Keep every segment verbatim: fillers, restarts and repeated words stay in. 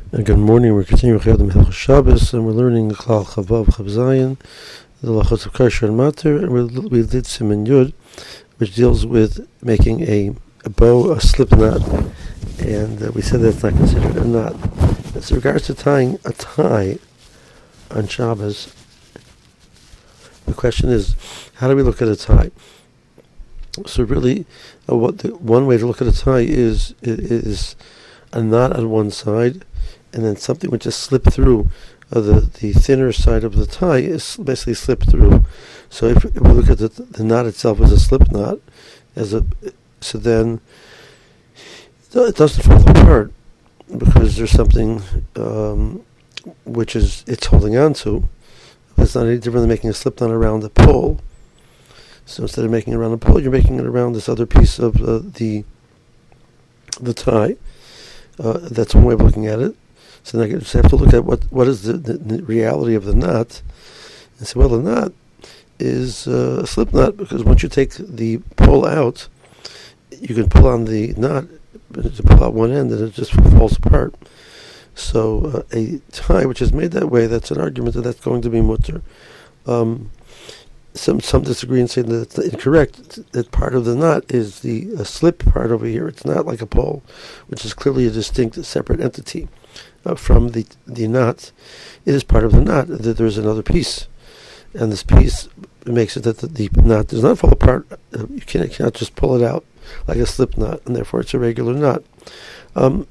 Uh, good morning. We're continuing with Hilchos Shabbos, and we're learning Klal Chavav Chav Zayin, the Lachos of Kasher and Mater, and we we did Siman Yud, which deals with making a, a bow, a slip knot, and uh, we said that's not considered a knot. As regards to tying a tie on Shabbos, the question is, how do we look at a tie? So really, uh, what the, one way to look at a tie is is a knot on one side, and then something would just slip through. Uh, the the thinner side of the tie is basically slipped through. So if, if we look at the, the knot itself as a slip knot, as a so then it doesn't fall apart because there's something um, which is it's holding on to. It's not any different than making a slip knot around the pole. So instead of making it around the pole, you're making it around this other piece of uh, the the tie. Uh, that's one way of looking at it. So now you just have to look at what, what is the, the, the reality of the knot, and say, well, the knot is uh, a slip knot, because once you take the pole out, you can pull on the knot to pull out one end, and it just falls apart. So uh, a tie which is made that way, that's an argument that that's going to be mutter. Um, some some disagree and say that it's incorrect. That part of the knot is the uh, slip part over here. It's not like a pole, which is clearly a distinct, separate entity. Uh, from the the knot, it is part of the knot that there is another piece, and this piece makes it that the, the knot does not fall apart. Uh, you cannot, cannot just pull it out like a slip knot, and therefore it's a regular knot. Um,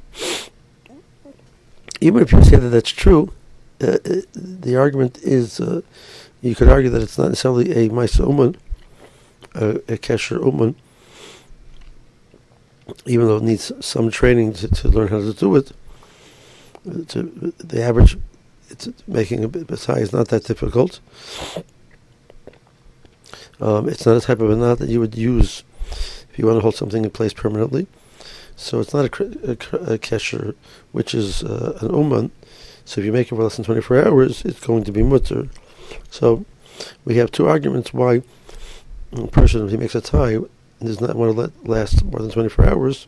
even if you say that that's true, uh, the argument is uh, you could argue that it's not necessarily a Maisa Uman, a, a Kesher Uman, even though it needs some training to, to learn how to do it. To, the average, it's making a tie is not that difficult. Um, it's not a type of a knot that you would use if you want to hold something in place permanently. So it's not a, a, a kesher, which is uh, an uman. So if you make it for less than twenty-four hours, it's going to be mutter. So we have two arguments why a person, if he makes a tie, does not want to let last more than twenty-four hours,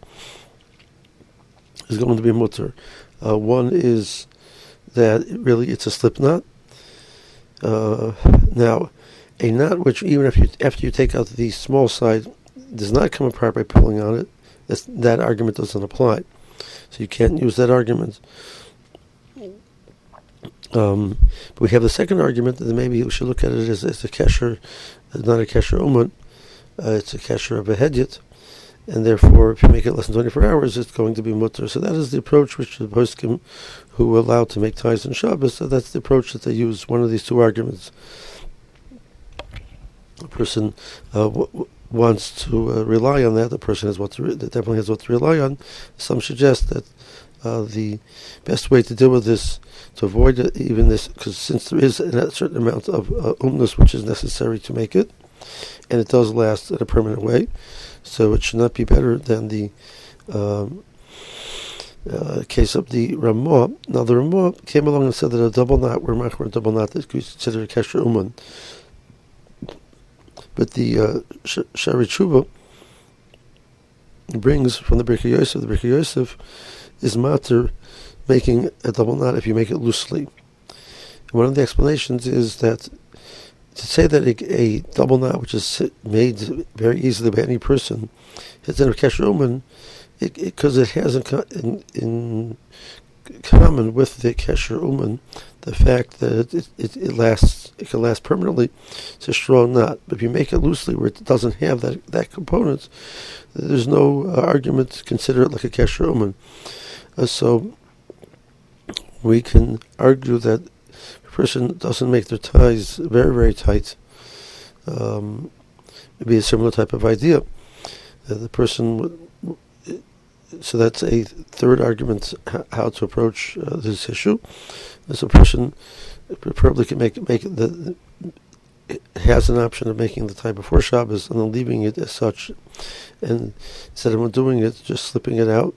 is going to be mutter. Uh, one is that it really it's a slip knot. Uh, now, a knot which even if you after you take out the small side does not come apart by pulling on it, that's, that argument doesn't apply. So you can't use that argument. Um, but we have the second argument that maybe we should look at it as, as a kesher, not a kesher uman. Uh, it's a kesher of a hedyot. And therefore, if you make it less than twenty-four hours, it's going to be mutter. So that is the approach which the poskim who are allowed to make ties on Shabbos, so that's the approach that they use, one of these two arguments. A person uh, w- w- wants to uh, rely on that. The person has what to re- that definitely has what to rely on. Some suggest that uh, the best way to deal with this, to avoid it, even this, because since there is a certain amount of uh, umnus which is necessary to make it, and it does last in a permanent way, so it should not be better than the um, uh, case of the Ramah. Now the Ramah came along and said that a double knot, where machmer a double knot, is considered a kesher uman. But the uh, Shari Tshuva brings from the Birkei Yosef, the Birkei Yosef is matter making a double knot if you make it loosely. And one of the explanations is that to say that a, a double knot, which is made very easily by any person, is in a kesher uman, because it, it, it has in, in, in common with the kesher uman the fact that it, it, it lasts, it can last permanently. It's a strong knot. But if you make it loosely, where it doesn't have that that component, there's no uh, argument to consider it like a kesher uman. Uh, so we can argue that person doesn't make their ties very, very tight. Um, it'd be a similar type of idea. Uh, the person would, so that's a third argument h- how to approach uh, this issue. As a person probably can make make the has an option of making the tie before Shabbos and then leaving it as such, and instead of doing it, just slipping it out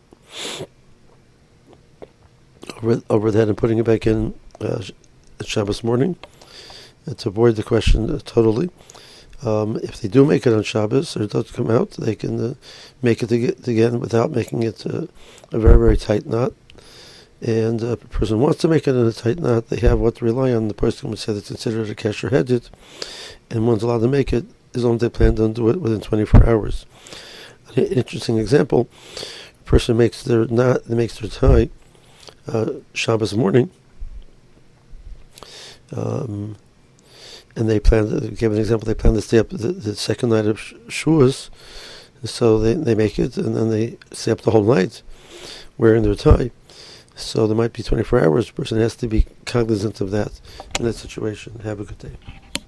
over over that and putting it back in uh, Shabbos morning, uh, to avoid the question uh, totally. Um, if they do make it on Shabbos, or it does come out, they can uh, make it ag- again without making it uh, a very, very tight knot. and a person wants to make it in a tight knot, they have what to rely on. The person would say that's considered a kesher hedjit, and one's allowed to make it as long as they plan to do it within twenty-four hours. An interesting example: a person makes their knot, they makes their tie uh, Shabbos morning, um, and they plan to give an example. They plan to stay up the, the second night of Shavuos, so they they make it, and then they stay up the whole night wearing their tie. So there might be twenty-four hours. The person has to be cognizant of that in that situation. Have a good day.